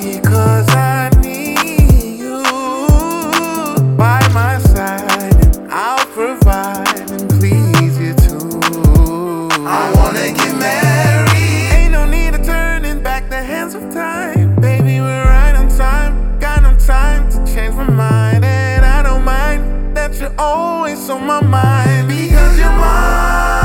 Because I need you by my side, and I'll provide and please you too. I wanna get married. Ain't no need of turning back the hands of time. Baby, we're right on time. Got no time to change my mind, and I don't mind that you're always on my mind. Because you're mine.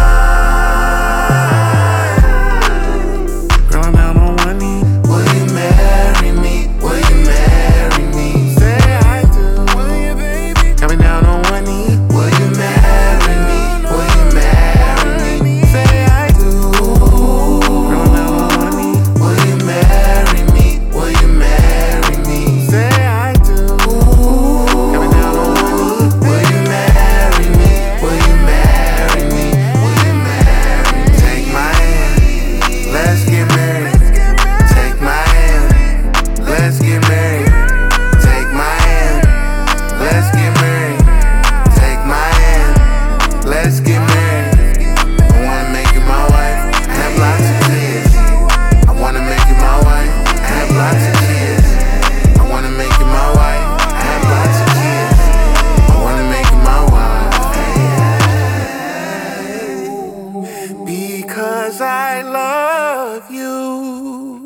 Girl, I'm down on one knee. Will you marry me? Will you marry me? Say I do. Will you, baby? Coming down on one knee. Will you marry me? Will you marry me? Say I do. Girl, I'm down on one knee. Will you marry me? Will you marry me? Say I do. Coming down on one knee. Will you marry me? Will you marry me? Will you marry me? Take my hand, let's get married. Take my hand, let's get married. Take my hand, let's get married. Take my hand, let's get married. I wanna make you my wife, have lots of kids. I wanna make you my wife, have lots of kids. I wanna make you my wife, have lots of kids. I wanna make you my wife. Because I love you.